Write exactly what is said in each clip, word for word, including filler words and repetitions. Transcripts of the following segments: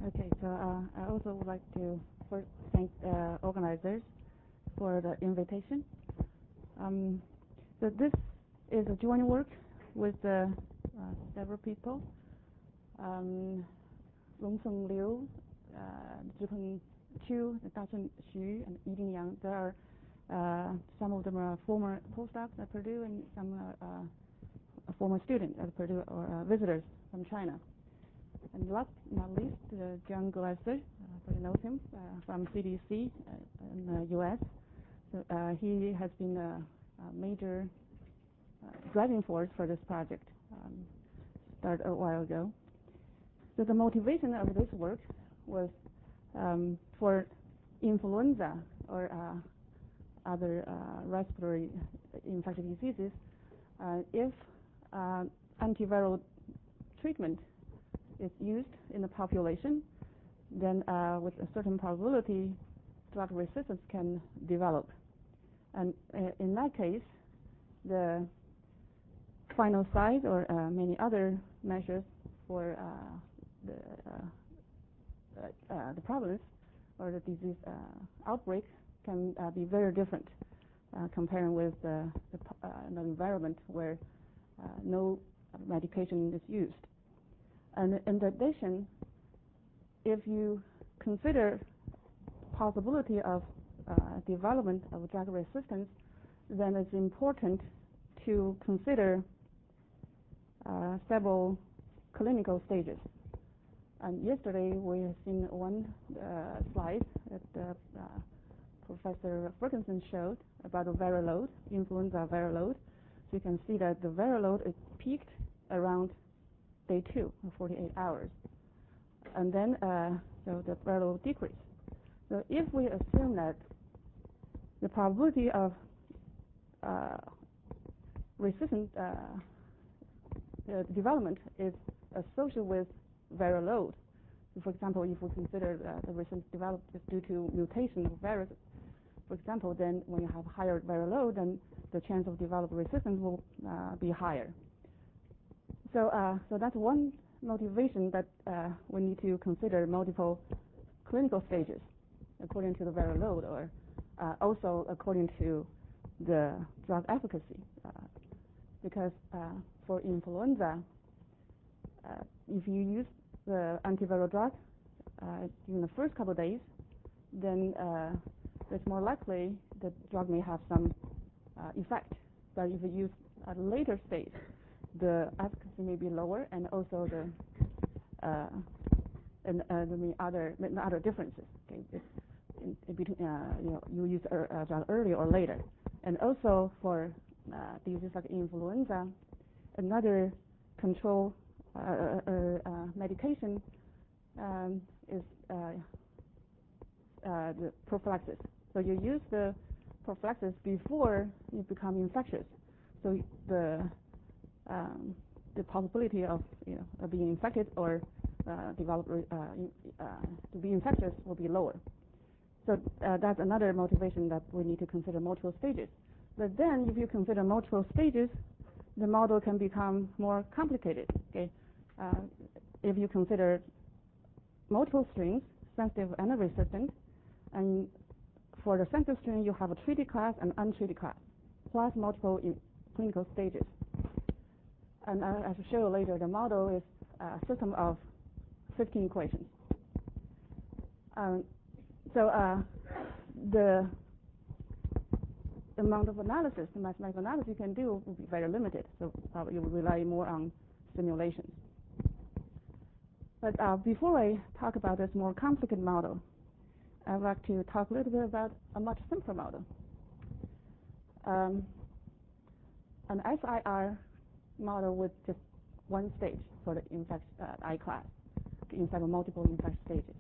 Okay, so uh, I also would like to first thank uh, organizers for the invitation. Um, so this is a joint work with uh, uh, several people. Um, Longfeng Liu, uh, Zhipeng Chu, Dacheng Xu, and Yiding Yang. There are uh, some of them are former postdocs at Purdue, and some are uh, former students at Purdue or uh, visitors from China. And last but not least, uh, John Glasser, uh, everybody knows him uh, from C D C uh, in the U S. So uh, he has been a, a major uh, driving force for this project. Um, started a while ago. So the motivation of this work was um, for influenza or uh, other uh, respiratory infectious diseases. Uh, if uh, antiviral treatment is used in the population, then uh, with a certain probability, drug resistance can develop. And uh, in that case, the final site or uh, many other measures for uh, the uh, uh, the problems or the disease uh, outbreak can uh, be very different uh, comparing with uh, the, uh, the environment where uh, no medication is used. And in addition, if you consider possibility of uh, development of drug resistance, then it's important to consider uh, several clinical stages. And yesterday we have seen one uh, slide that uh, uh, Professor Ferguson showed about the viral load, influenza viral load. So you can see that the viral load is peaked around day two, or forty-eight hours. And then, uh, so the viral load decrease. So if we assume that the probability of uh, resistant uh, uh, development is associated with viral load. So for example, if we consider uh, the resistance developed is due to mutation of virus, for example, then when you have higher viral load, then the chance of developing resistance will uh, be higher. So, uh, so that's one motivation that uh, we need to consider multiple clinical stages according to the viral load, or uh, also according to the drug efficacy. Uh, because uh, for influenza, uh, if you use the antiviral drug uh, in the first couple of days, then uh, it's more likely the drug may have some uh, effect. But if you use at a later stage, the efficacy may be lower, and also the uh, and uh, the other other differences. Okay, it's in, in between, uh, you know, you use a drug earlier or later, and also for uh, diseases like influenza, another control uh, uh, uh, medication um, is uh, uh, the prophylaxis. So you use the prophylaxis before you become infectious. So the um, the possibility of you know of being infected or uh, develop uh, uh, to be infectious will be lower. So uh, that's another motivation that we need to consider multiple stages. But then, if you consider multiple stages, the model can become more complicated. Okay, uh, if you consider multiple strains, sensitive and resistant, and for the sensitive strain, you have a treated class and untreated class, plus multiple clinical stages. And uh, as I show you later, the model is a system of fifteen equations. Um, so uh, the amount of analysis, the mathematical analysis you can do will be very limited. So probably you will rely more on simulations. But uh, before I talk about this more complicated model, I'd like to talk a little bit about a much simpler model. Um, an S I R model with just one stage for the infect uh, I class instead of multiple infect stages.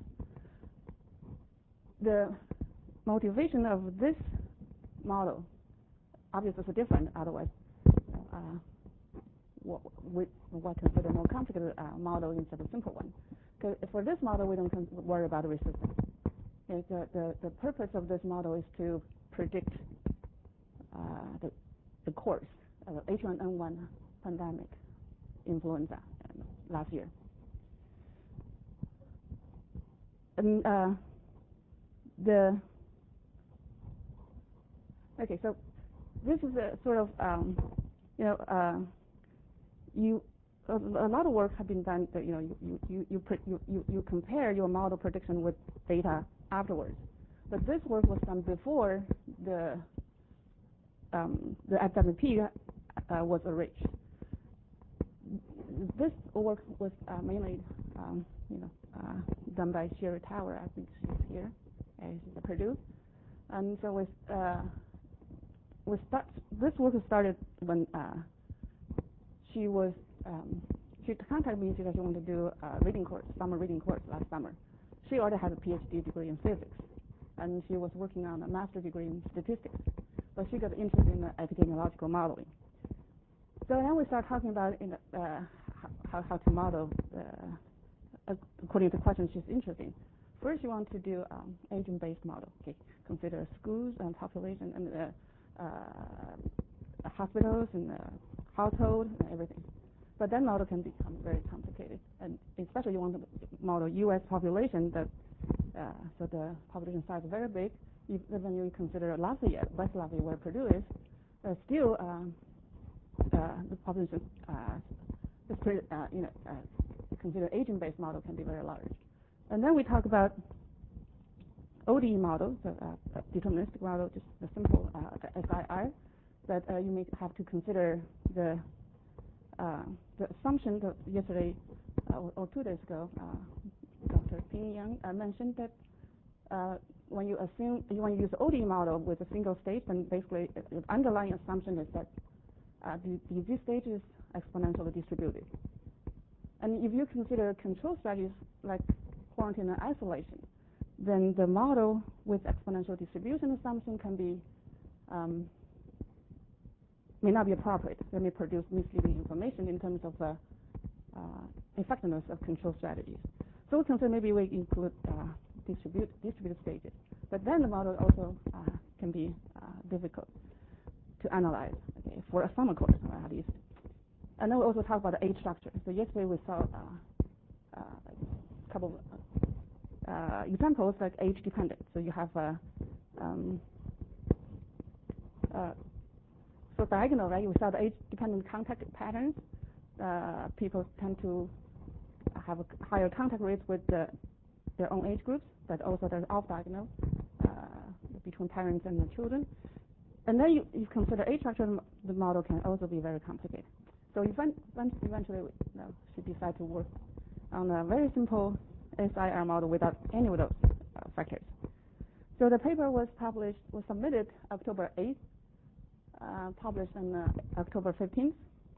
The motivation of this model obviously is different. Otherwise, uh, what we what consider more complicated uh, model instead of simple one. Because for this model, we don't worry about the resistance. Okay, the, the the purpose of this model is to predict uh, the the course of the H one N one pandemic influenza last year. and uh, the okay, so this is a sort of um, you know uh, you a, a lot of work has been done that you know you you you you, you you you compare your model prediction with data afterwards, but this work was done before the um, the F W P uh, was reached. This work was uh, mainly um, you know uh, done by Sherry Tower. I think she's here. Uh, she's at Purdue, and so with uh, we start this work started when uh, she was um, she contacted me because she wanted to do a reading course, summer reading course last summer. She already had a PhD degree in physics, and she was working on a master degree in statistics, but she got interested in epidemiological modeling. So then we start talking about in, uh, how, how to model uh, according to questions she's interested in. First, you want to do um, agent-based model. Okay, consider schools and population and uh, uh, hospitals and uh, household and everything. But that model can become very complicated, and especially you want to model U S population that uh, so the population size is very big. Even when you consider Lafayette, West Lafayette, where Purdue is, uh, still um, uh, the population uh, is pretty, uh, you know, uh, consider agent-based model can be very large. And then we talk about O D E model, so uh, deterministic model, just a simple uh, S I R, that uh, you may have to consider the uh, the assumption that yesterday uh, or, or two days ago, uh, Doctor Ping Yang uh, mentioned that uh, when you assume you want to use the O D E model with a single stage, then basically the underlying assumption is that uh, the disease stage is exponentially distributed. And if you consider control strategies like quarantine and isolation, then the model with exponential distribution assumption can be um, may not be appropriate. They may produce misleading information in terms of uh, uh, effectiveness of control strategies. So we consider maybe we include uh, distribute, distributed stages, but then the model also uh, can be uh, difficult to analyze, okay, for a summer course uh, at least. And then we also talk about the age structure. So yesterday we saw uh, uh, a couple of uh, examples like age dependent. So you have uh, um, uh, so diagonal, right? We saw the age dependent contact patterns. Uh, people tend to have a higher contact rates with the, their own age groups, but also there's off diagonal uh, between parents and the children. And then you, you consider age structure, the model can also be very complicated. So eventually we you know, should decide to work on a very simple S I R model without any of those uh, factors. So the paper was published, was submitted October eighth, uh, published on uh, October fifteenth.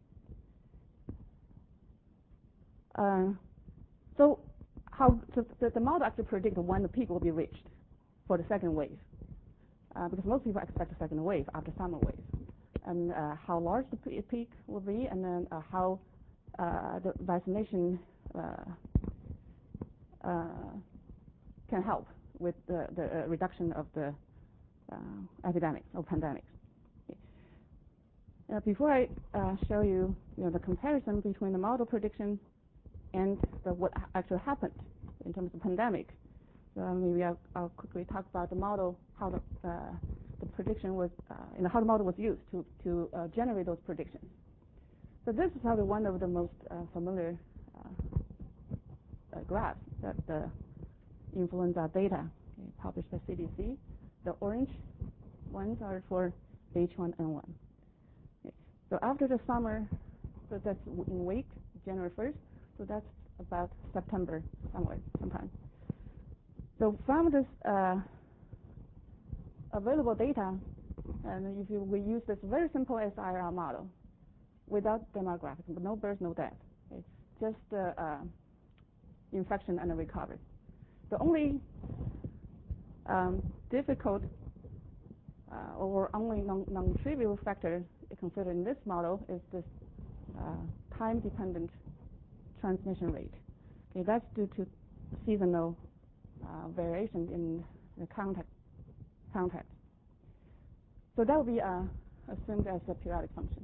Uh, so how so the, the model actually predicted when the peak will be reached for the second wave, uh, because most people expect a second wave after summer wave. And uh, how large the peak will be, and then uh, how uh, the vaccination uh, uh, can help with the, the uh, reduction of the uh, epidemics or pandemics. Okay. Uh, before I uh, show you, you know, the comparison between the model prediction and the, what actually happened in terms of pandemic, so maybe I'll, I'll quickly talk about the model, how the uh, the prediction was, uh, you know, how the model was used to, to uh, generate those predictions. So this is probably one of the most uh, familiar uh, uh, graphs that the influenza data okay, published by C D C. The orange ones are for H one N one. Okay. So after the summer, so that's in week, January first, so that's about September somewhere, sometime. So from this uh, available data, and if you, we use this very simple S I R model without demographics, no birth, no death, okay, just uh, uh, infection and recovery. The only um, difficult uh, or only non, non-trivial factor considered in this model is this uh, time-dependent transmission rate. Okay, that's due to seasonal uh, variation in the contact contact. So that will be uh, assumed as a periodic function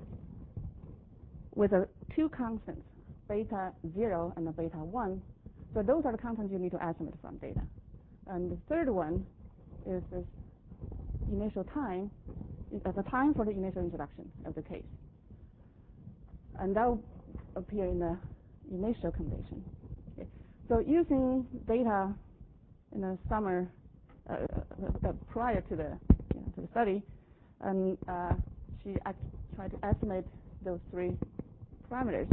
with a two constants, beta zero and beta one. So those are the contents you need to estimate from data. And the third one is this initial time, uh, the time for the initial introduction of the case. And that will appear in the initial condition. Okay. So using data in the summer uh, uh, uh, prior to the, you know, to the study, and uh, she tried to estimate those three parameters.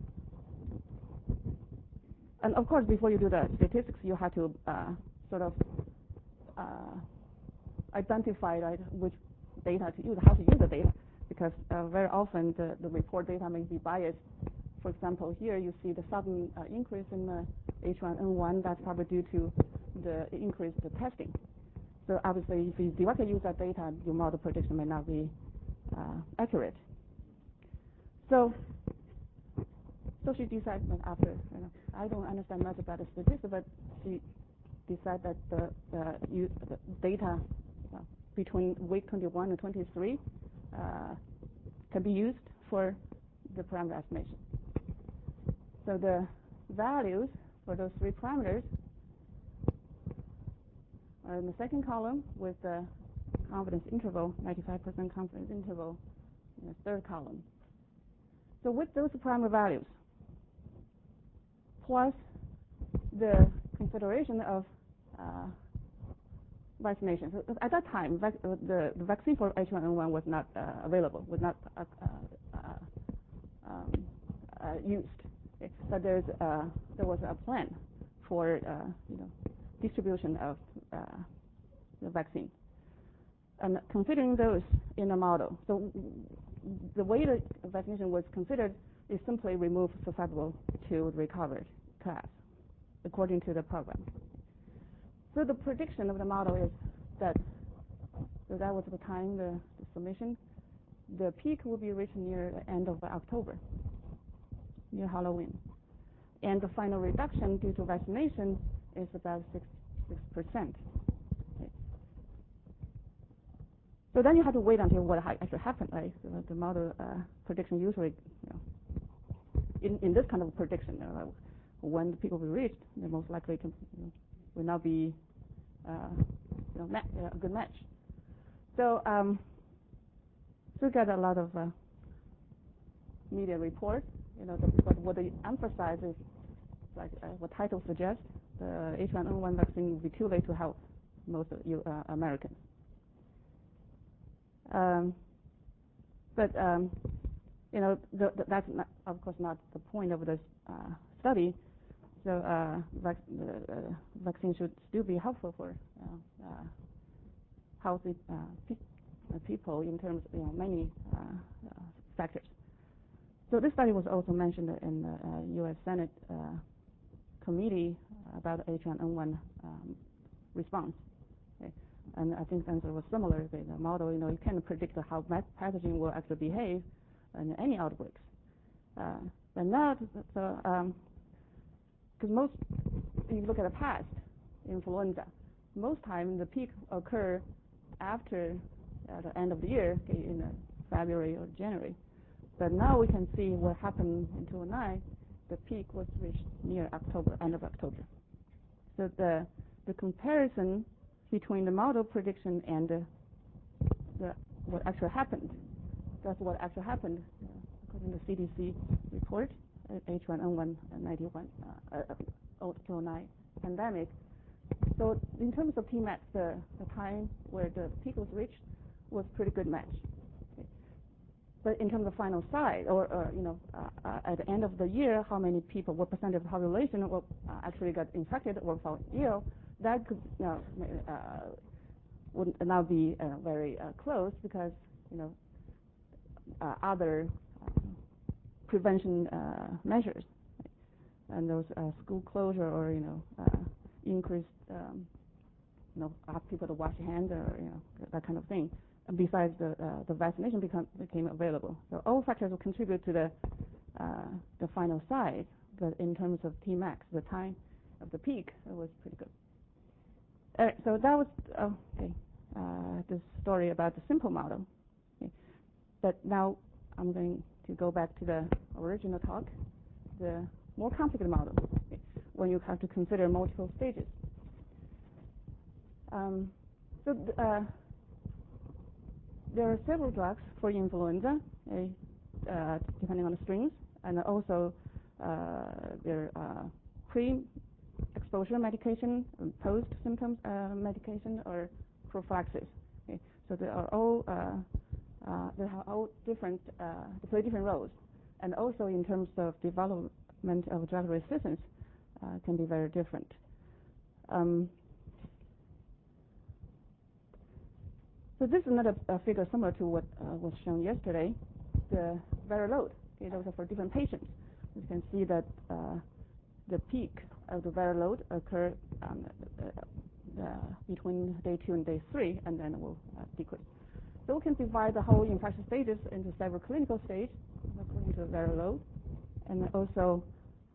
And of course, before you do the statistics, you have to uh, sort of uh, identify, right, which data to use, how to use the data, because uh, very often the, the report data may be biased. For example, here you see the sudden uh, increase in the H one N one. That's probably due to the increased testing. So obviously, if you directly use that data, your model prediction may not be uh, accurate. So, so she decided after, you know, I don't understand much about the statistics, but she decided that the, the, use, the data uh, between week twenty-one and twenty-three uh, can be used for the parameter estimation. So the values for those three parameters are in the second column with the confidence interval, ninety-five percent confidence interval in the third column. So with those parameter values, plus the consideration of uh, vaccination. So at that time, vac the, the vaccine for H one N one was not uh, available, was not uh, uh, um, uh, used. Okay. But there's uh, there was a plan for uh, you know, distribution of uh, the vaccine, and considering those in a model. So the way the vaccination was considered is simply remove susceptible to recovered class, according to the program. So the prediction of the model is that, so that was the time, the, the submission, the peak will be reached near the end of October, near Halloween. And the final reduction due to vaccination is about six percent. Okay. So then you have to wait until what actually happened, right? So the model uh, prediction usually, you know, in, in this kind of prediction, uh, when the peak will be reached, the most likely can, you know, will not be uh, you know, match, uh, a good match. So, um, so we got a lot of uh, media reports. You know, the, but what they emphasize is, like uh, what title suggests, the H one N one vaccine will be too late to help most of you uh, Americans. Um, but um, you know, the, the, that's not, of course, not the point of this uh, study. So uh, vac the uh, vaccine should still be helpful for uh, uh, healthy uh, pe uh, people in terms of, you know, many uh, uh, factors. So this study was also mentioned in the uh, U S Senate uh, committee about H one N one um, response. Okay. And I think the answer was similar. The, the model, you know, you can't predict how pathogen will actually behave in any outbreaks. Uh, but not so. Um, Because most, if you look at the past, influenza, most time the peak occur after uh, the end of the year, okay, in uh, February or January. But now we can see what happened in two thousand nine. The peak was reached near October, end of October. So the the comparison between the model prediction and the, the what actually happened, that's what actually happened uh, according to the C D C report. H one N one ninety-one, uh, uh, two thousand nine pandemic. So in terms of T max, the, the time where the peak was reached was pretty good match. Okay. But in terms of final size, or, or you know, uh, uh, at the end of the year, how many people, what percentage of the population will, uh, actually got infected or fell ill, that could, you know, uh, would not be uh, very uh, close, because, you know, uh, other prevention uh, measures, right? And those uh, school closure, or you know, uh, increased, um, you know, ask people to wash hands, or you know, that kind of thing. And besides the uh, the vaccination become, became available, so all factors will contribute to the uh, the final size. But in terms of T max, the time of the peak, it was pretty good. All right, so that was oh, okay. Uh, the story about the simple model. Okay. But now I'm going to go back to the original talk, the more complicated model. Okay. when you have to consider multiple stages. Um, so uh, there are several drugs for influenza, uh, depending on the strains, and also uh, there are pre-exposure medication, post-symptoms uh, medication, or prophylaxis. Okay? So they are all uh, uh, they have all different uh, they play different roles, and also in terms of development of drug resistance, uh, can be very different. Um, so this is another uh, figure similar to what uh, was shown yesterday. The viral load. Okay, those are for different patients. You can see that uh, the peak of the viral load occur um, uh, uh, between day two and day three, and then it will uh, decrease. So we can divide the whole infection stages into several clinical stages according to the viral load, and also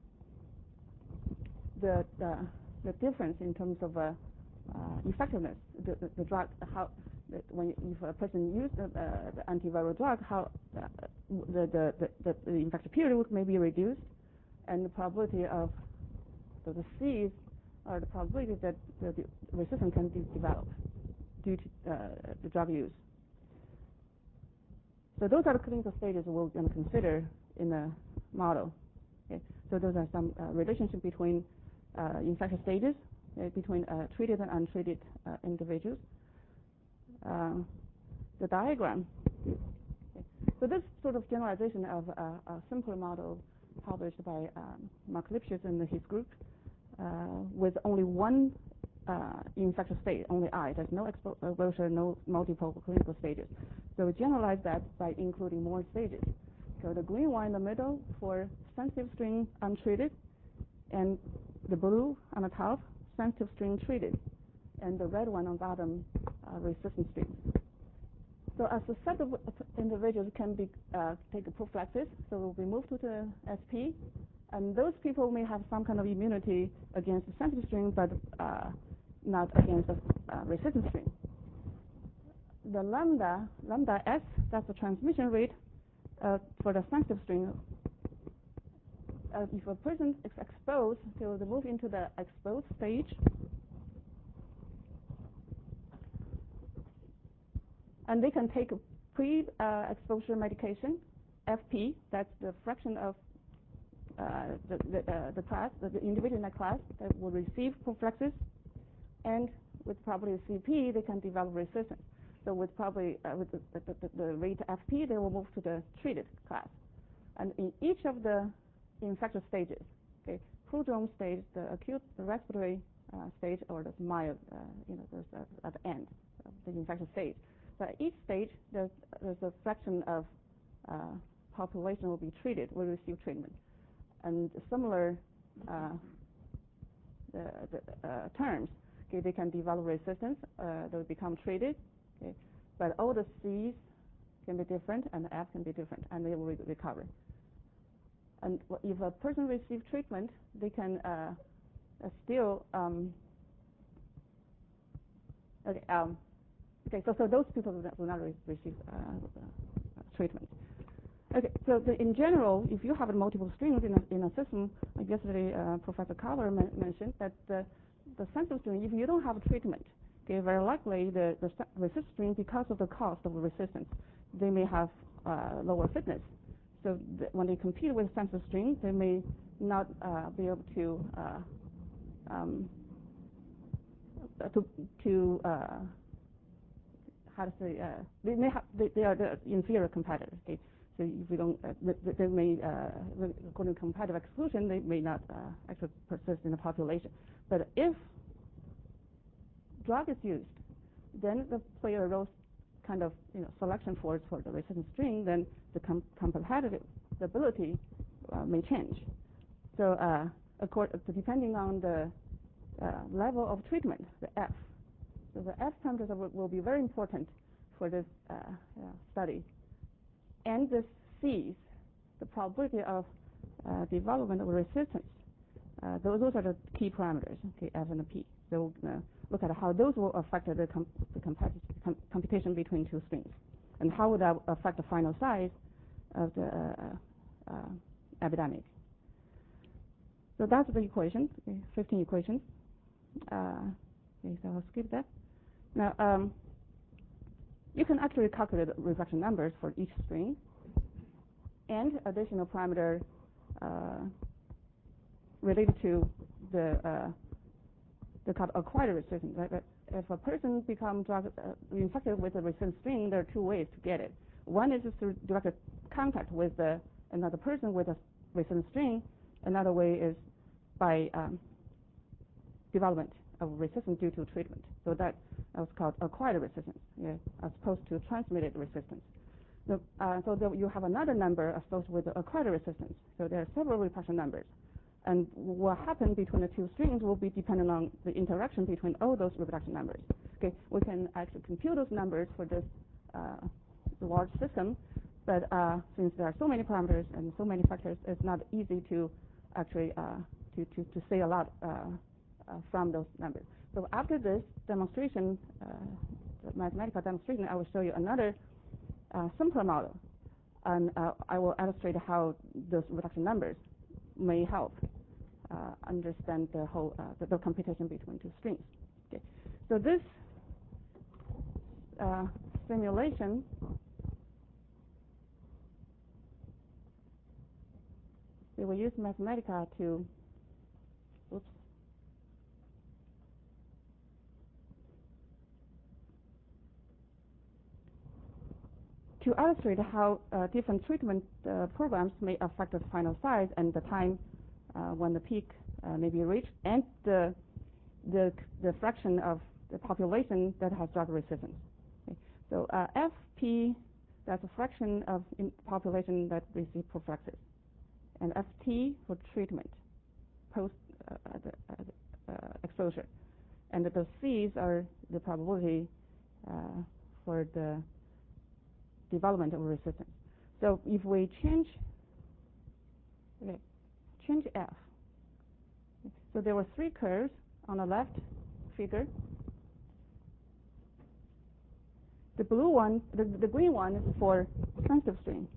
the the, the difference in terms of uh, uh, effectiveness. The, the, the drug, how the, when if a person uses the, uh, the antiviral drug, how uh, the, the, the, the, the infection period may be reduced, and the probability of so the C's are the probability that the, the resistance can be developed due to uh, the drug use. So those are the clinical stages we're going to consider in the model. Okay? So those are some uh, relationship between uh, infection stages, uh, between uh, treated and untreated uh, individuals. Uh, the diagram. Okay. So this sort of generalization of uh, a simpler model published by um, Mark Lipschitz and his group uh, with only one uh, infection state, only I. There's no exposure, no multiple clinical stages. So we generalize that by including more stages. So the green one in the middle for sensitive strain untreated, and the blue on the top, sensitive strain treated, and the red one on bottom, uh, resistant strain. So as a set of individuals can be uh, take a prophylaxis, so will be moved to the S P, and those people may have some kind of immunity against the sensitive strain, but uh, not against the uh, resistant strain. The lambda, lambda S, that's the transmission rate uh, for the sensitive strain. Uh, if a person is exposed, they will move into the exposed stage. And they can take pre-exposure uh, medication, F P, that's the fraction of uh, the, the, uh, the class, the, the individual in that class that will receive prophylaxis. And with probably C P, they can develop resistance. So with probably uh, with the, the, the, the rate F P, they will move to the treated class. And in each of the infectious stages, okay, prodrome stage, the acute the respiratory uh, stage, or the mild, uh, you know, there's a, at the end of the infectious stage. So at each stage, there's, there's a fraction of uh, population will be treated, will receive treatment. And similar uh, the, the, uh, terms, okay, they can develop resistance, uh, they will become treated, okay, but all the C's can be different and the F can be different, and they will re recover. And if a person receives treatment, they can uh, uh, still um, okay. Um, Okay, so, so those people will not, will not re receive uh, uh, treatment. Okay, so the, in general, if you have multiple strains in a, in a system, like yesterday uh, Professor Carver men mentioned that the, the sensitive strain, if you don't have treatment, okay, very likely the, the resistant strain, because of the cost of the resistance, they may have uh, lower fitness. So when they compete with sensitive strain, they may not uh, be able to uh, um, to to uh, how to say, uh, they may have, they, they are the inferior competitors. Okay? So if we don't, uh, they, they may, uh, according to competitive exclusion, they may not uh, actually persist in the population. But if drug is used, then the play a role kind of, you know, selection force for the resistant strain, then the com competitive ability uh, may change. So, uh, according, depending on the uh, level of treatment, the F. So the F parameters will, will be very important for this uh, uh, study. And the C's, the probability of uh, development of resistance, uh, those, those are the key parameters, okay, F and the P. So we're going to look at how those will affect the, com the com computation between two strains, and how would that affect the final size of the uh, uh, epidemic. So that's the equation, okay, fifteen equations. Uh, okay, so I'll skip that. Now, um, you can actually calculate the reflection numbers for each string and additional parameter uh, related to the uh, the kind of acquired resistance. Right? But if a person becomes drug, uh, infected with a resistant string, there are two ways to get it. One is through direct contact with the, another person with a resistant string. Another way is by um, development of resistance due to treatment. So that was called acquired resistance, yeah, as opposed to transmitted resistance. So, uh, so that you have another number associated with the acquired resistance. So there are several reflection numbers. And what happens between the two strings will be dependent on the interaction between all those reflection numbers. Okay, we can actually compute those numbers for this uh, large system, but uh, since there are so many parameters and so many factors, it's not easy to actually uh, to, to, to say a lot uh, uh, from those numbers. So after this demonstration, uh, the mathematical demonstration, I will show you another uh, simpler model, and uh, I will illustrate how those reduction numbers may help uh, understand the whole uh, the, the computation between two strings. Okay, so this uh, simulation we will use Mathematica to oops, to illustrate how uh, different treatment uh, programs may affect the final size and the time uh, when the peak uh, may be reached, and the, the the fraction of the population that has drug resistance. Okay. So uh, F P, that's a fraction of in population that receive prophylaxis, and F T for treatment post uh, the, uh, uh, exposure, and the C's are the probability uh, for the development of resistance. So if we change, okay, change F. So there were three curves on the left figure. The blue one, the, the green one is for sensitive string,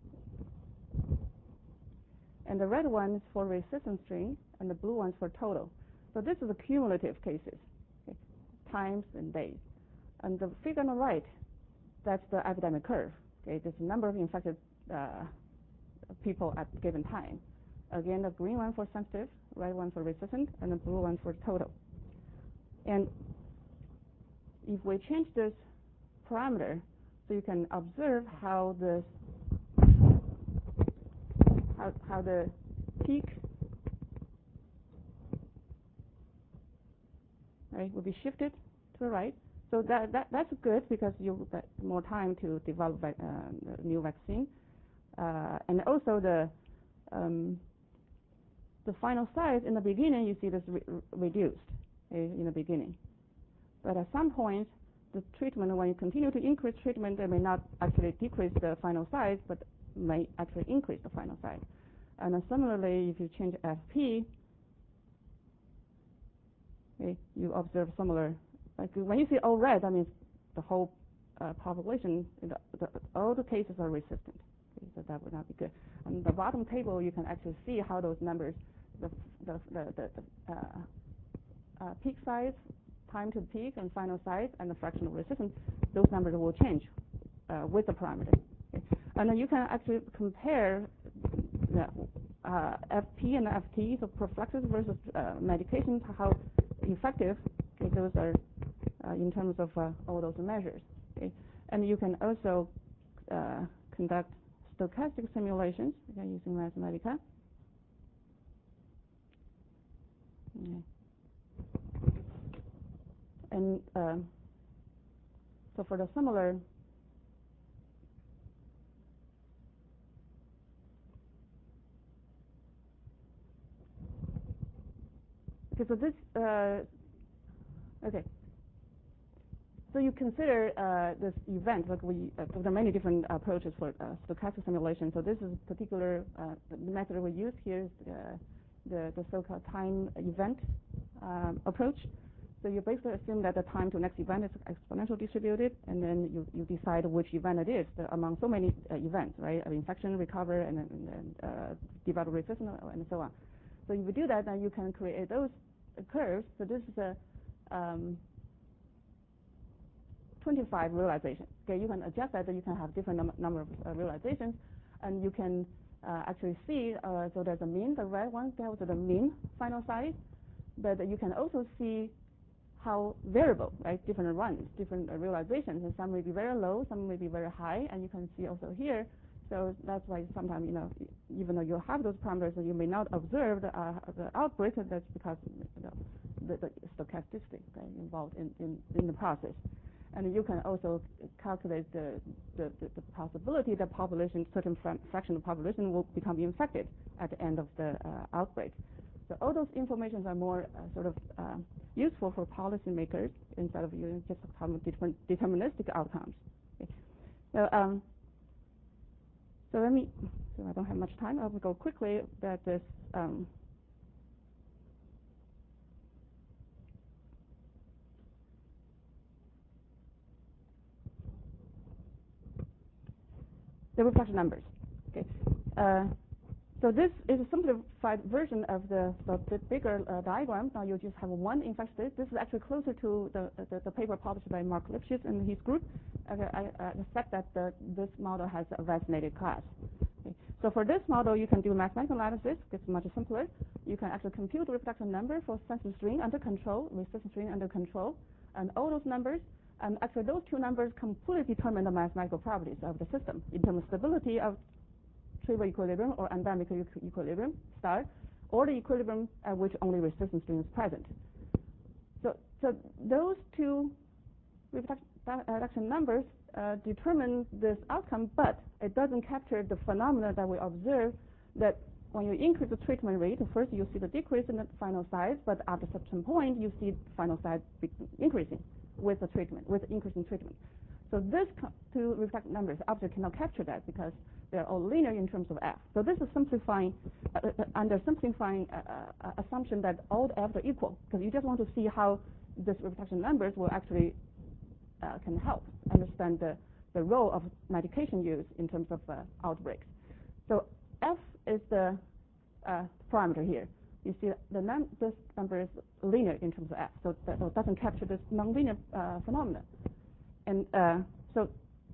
and the red one is for resistant string, and the blue one is for total. So this is the cumulative cases, okay, times and days. And the figure on the right, that's the epidemic curve. Okay, there's the number of infected uh, people at a given time. Again, the green one for sensitive, red one for resistant, and the blue one for total. And if we change this parameter, so you can observe how the how, how the peak right will be shifted to the right. So that, that that's good because you get more time to develop uh, a new vaccine, uh, and also the um, the final size in the beginning you see this re reduced okay, in the beginning, but at some point the treatment, when you continue to increase treatment, it may not actually decrease the final size, but may actually increase the final size. And uh, similarly, if you change F P, okay, you observe similar. Like when you see all red, that means the whole uh, population, the, the, all the cases are resistant. Okay, so that would not be good. On the bottom table, you can actually see how those numbers, the the the, the, the uh, uh, peak size, time to peak, and final size, and the fraction of resistance, those numbers will change uh, with the parameter. Okay. And then you can actually compare the uh, F P and F T, so prophylaxis versus uh, medication, how effective okay, those are uh, in terms of uh, all those measures. Okay. And you can also uh, conduct stochastic simulations okay, using Mathematica. Okay. And uh, so for the similar okay, so this uh, okay. So you consider uh, this event, like we, uh, there are many different approaches for uh, stochastic simulation. So this is particular, uh, the method we use here is uh, the, the so-called time event um, approach. So you basically assume that the time to next event is exponential distributed, and then you, you decide which event it is among so many uh, events, right? Infection, recover, and then uh, develop resistance, and so on. So if you do that, then you can create those uh, curves. So this is a um, twenty-five realization. Okay, you can adjust that. You can have different num number of uh, realizations, and you can uh, actually see. Uh, so there's a mean. The red one tells the mean final size, but you can also see how variable, right? Different runs, different uh, realizations, and some may be very low, some may be very high, and you can see also here. So that's why sometimes, you know, even though you have those parameters, you may not observe the, uh, the outbreak. That's because you know, the, the stochasticity okay, involved in, in, in the process. And you can also calculate the, the, the, the possibility that population, certain fraction of the population will become infected at the end of the uh, outbreak. So all those informations are more uh, sort of uh, useful for policymakers instead of using just deterministic outcomes. Okay. So, um, so let me. So I don't have much time. I will go quickly. That is. Um, the reflection numbers. Okay. Uh, So this is a simplified version of the, the, the bigger uh, diagram. Now you just have one infection state. This is actually closer to the, the, the paper published by Mark Lipschitz and his group. Okay, I uh, expect that the, this model has a vaccinated class. Okay. So for this model, you can do mathematical analysis. It's much simpler. You can actually compute the reproduction number for sensitive strain under control, resistant strain under control, and all those numbers. And actually, those two numbers completely determine the mathematical properties of the system in terms of stability of trivial equilibrium or endemic equilibrium star, or the equilibrium at which only resistance strain is present. So, so those two reproduction numbers uh, determine this outcome, but it doesn't capture the phenomena that we observe that when you increase the treatment rate, first you see the decrease in the final size, but after a certain point you see final size increasing with the treatment, with increasing treatment. So these two reproduction numbers obviously cannot capture that because they're all linear in terms of f. So this is simplifying, uh, uh, under simplifying uh, uh, assumption that all the f's are equal, because you just want to see how this reproduction numbers will actually uh, can help understand the, the role of medication use in terms of uh, outbreaks. So f is the uh, parameter here. You see the num this number is linear in terms of f, so that so it doesn't capture this nonlinear uh, phenomena. And uh, so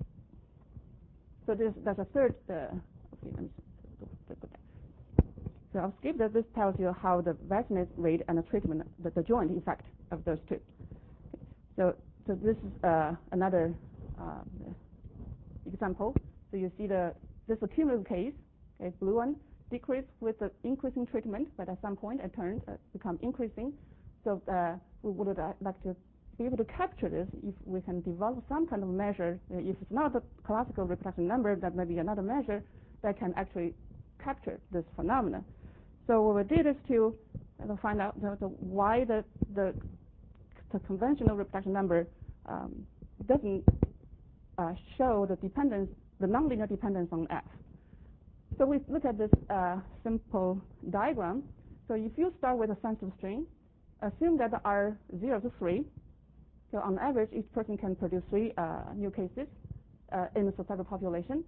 So this, that's a third. Uh, okay, let me go back. So I'll skip that. This tells you how the vaccinate rate and the treatment, the, the joint effect of those two. Okay. So, so this is uh, another uh, example. So you see the this cumulative case. Okay, blue one decrease with the increasing treatment, but at some point it turns uh, become increasing. So uh, we would uh, like to be able to capture this if we can develop some kind of measure. If it's not the classical reproduction number, that may be another measure that can actually capture this phenomena. So what we did is to uh, find out the, the, why the, the, the conventional reproduction number um, doesn't uh, show the dependence, the nonlinear dependence on f. So we look at this uh, simple diagram. So if you start with a sensitive strain, assume that the R zero to three. So on average, each person can produce three uh, new cases uh, in the susceptible population.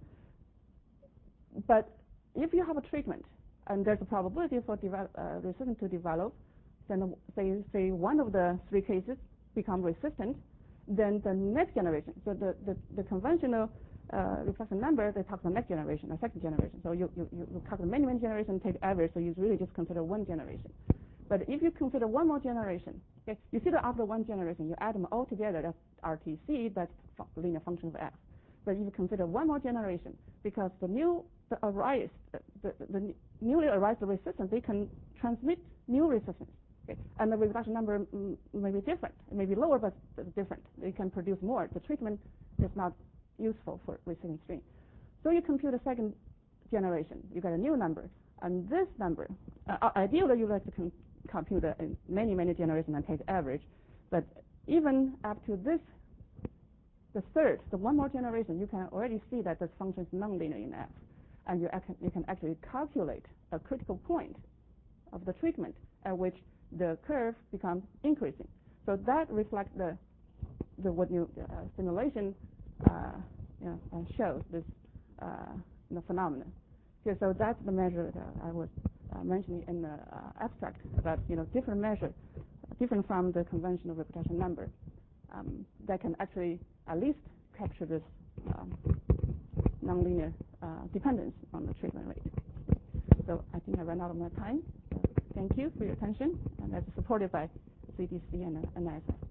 But if you have a treatment and there's a probability for develop, uh, resistance to develop, then say, say one of the three cases become resistant, then the next generation, so the, the, the conventional uh, reflection number, they talk about next generation, or second generation. So you, you, you calculate many, many generations, take average, so you really just consider one generation. But if you consider one more generation, okay, you see that after one generation, you add them all together, that's R T C, that's linear function of f. But if you consider one more generation, because the new, the arise, the, the, the newly arised resistance, they can transmit new resistance. Okay? And the reproduction number mm, may be different. It may be lower, but different. They can produce more. The treatment is not useful for resistant strain. So you compute a second generation. You get a new number. And this number, uh, ideally, you like to com compute uh, many, many generations and take average. But even up to this, the third, the one more generation, you can already see that this function is nonlinear in f. And you, you can actually calculate a critical point of the treatment at which the curve becomes increasing. So that reflects the, the what new uh, simulation uh, you know, uh, shows this uh, the phenomenon. Okay, so that's the measure that I was uh, mentioned in the uh, abstract about you know different measure, different from the conventional reproduction number, um, that can actually at least capture this um, nonlinear uh, dependence on the treatment rate. So I think I ran out of my time. So thank you for your attention, and that's supported by C D C and uh, N I S F.